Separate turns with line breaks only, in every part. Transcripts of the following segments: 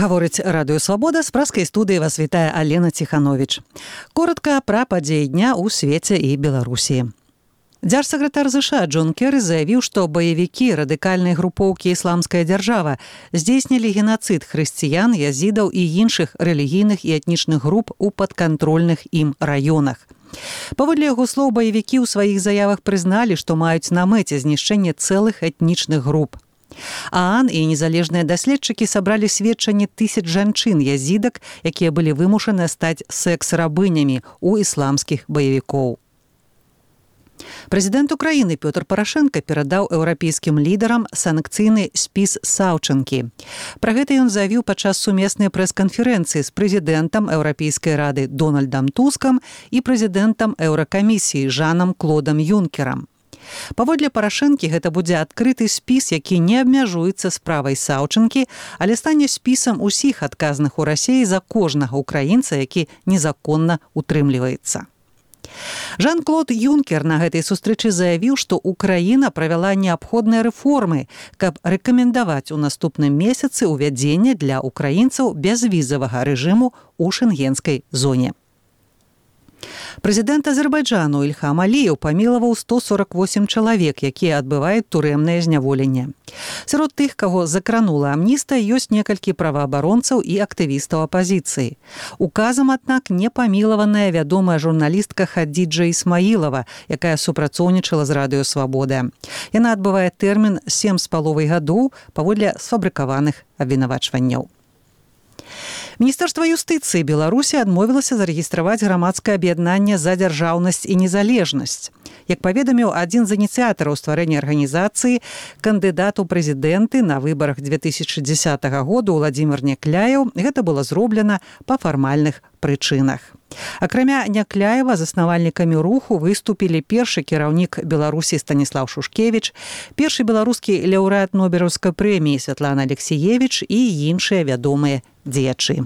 Гаворыць Радыё Свабода, з праскай студыі вас вітае Алена Ціхановіч. Коротка пра падзеі дня ў свеце і Беларусі. Дзяржсакратар ЗША Джон Керры заявіў, што баевікі радыкальнай групоўкі «Ісламская дзяржава» здзейснілі генацыд хрысціян, язідаў і іншых рэлігійных і этнічных груп у падкантрольных ім раёнах. Паводле яго слоў, баевікі ў сваіх заявах прызналі, што маюць на мэце знішчэнне цэлых этнічных груп. ААН і незалежныя даследчыкі сабралі сведчанні тысяч жанчын-язідак, якія былі вымушаны стаць секс-рабынямі ў ісламскіх баевікоў. Прэзідэнт Украіны Пётр Парашэнка перадаў еўрапейскім лідарам санкцыйны спіс Саўчынкі. Пра гэта ён заявіў падчас сумеснай прэс-канферэнцыі з прэзідэнтам Еўрапейскай рады Дональдам Тускам і прэзідэнтам Еўракамісіі Жанам Клодам Юнкерам. Паводле Парашэнкі гэта будзе адкрыты спіс, які не абмяжуецца справай Саўчынкі, але стане спісам усіх адказных у Расіі за кожнага украінца, які незаконна утрымліваецца. Жан-Клод Юнкер на гэтай сустрэчы заявіў, што Украіна правяла неабходныя рэформы, каб рэкамендаваць у наступным месяцы ўвядзенне для украінцаў бязвізавага рэжыму ў шэнгенскай зоне. Прэзідэнт Азербайджану Ільхам Аліеў памілаваў 148 чалавек, якія адбываюць турэмнае зняволенне. Сярод тых, каго закранула амністыя, ёсць некалькі праваабаронцаў і актывістаў апазіцыі. Указам, аднак, не памілаваная вядомая журналістка Хадзіджа Ісмаілава, якая супрацоўнічала з Радыё Свабода. Яна адбывае тэрмін 7,5 гадоў паводле сфабрыкаваных абвінавачванняў. Міністэрства юстыцыі Беларусі адмовілася зарэгістраваць грамадскае аб'яднанне «За дзяржаўнасць і незалежнасць». Як паведаміў адзін з ініцыятараў стварэння арганізацыі, кандыдат у прэзідэнты на выбарах 2010 году Владзімір Някляеў, гэта было зроблена па фармальных прычынах. Акрамя Някляева, заснавальнікамі руху выступілі першы кіраўнік Беларусі Станіслаў Шушкевіч, першы беларускі лаўрэат Нобелеўскай прэміі Святлана Алексіевіч і іншыя вядомыя дзеячы.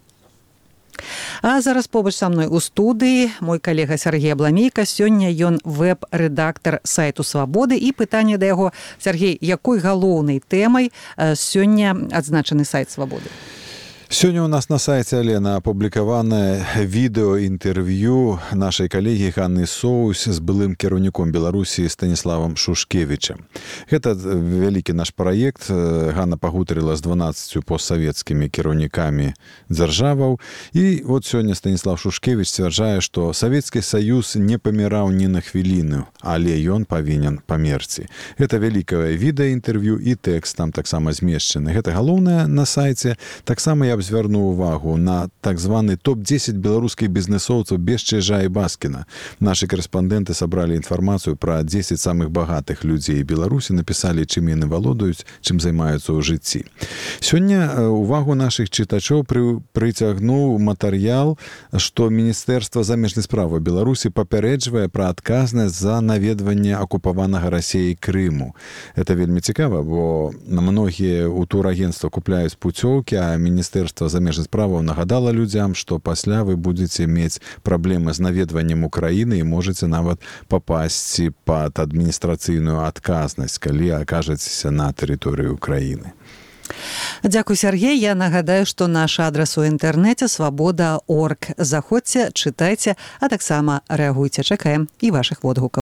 А зараз побач са мной у студыі мой калега Сергей Абламейка. Сёння ён вэб-рэдактар сайту Свабоды, і пытанне да яго: Сергей, якой галоўнай тэмай сёння адзначаны сайт Свабоды?
Сёння у нас на сайце, Алена, апублікаванае відэоінтэрв'ю нашай калегі Ганны Соус з былым кіраўніком Беларусі Станіславам Шушкевічам. Гэта вялікі наш праект. Ганна пагутарыла з 12 постсавецкімі кіраўнікамі дзяржаваў. І вот сёння Станіслав Шушкевіч сцвярджае, што Савецкі Саюз не паміраў ні на хвіліну, але ён павінен памерці. Гэта вялікае відэаінтэрв'ю, і тэкст там таксама змешчаны. Гэта галоўнае на сайце. Таксама я б звярнуў увагу на так званы топ-10 беларускіх бізнесоўцаў без Чижа і Баскіна. Нашы карэспандэнты сабралі інфармацыю пра 10 самых багатых людзей Беларусі, напісалі, чым яны валодаюць, чым займаюцца ў жыцці. Сёння увагу нашых чытачоў прыцягнуў матэрыял, што Міністэрства замежнай справы Беларусі папярэджвае пра адказнасць за наведванне акупаванага Расіяй Крыму. Это вельмі цікава, бо многія ў турагенцтва купляюць пуцёўкі, а Міністэрства замежных справаў нагадала людзям, што пасля вы будзеце мець праблемы з наведваннем Украіны і можаце нават папасці пад адміністрацыйную адказнасць, калі акажацеся на тэрыторыі Украіны.
Дзякуй, Сергей. Я нагадаю, што наш адрас у інтэрнэце свабода.орг. Заходзьце, чытайце, а таксама рэагуйце. Чакаем і вашых водгукаў.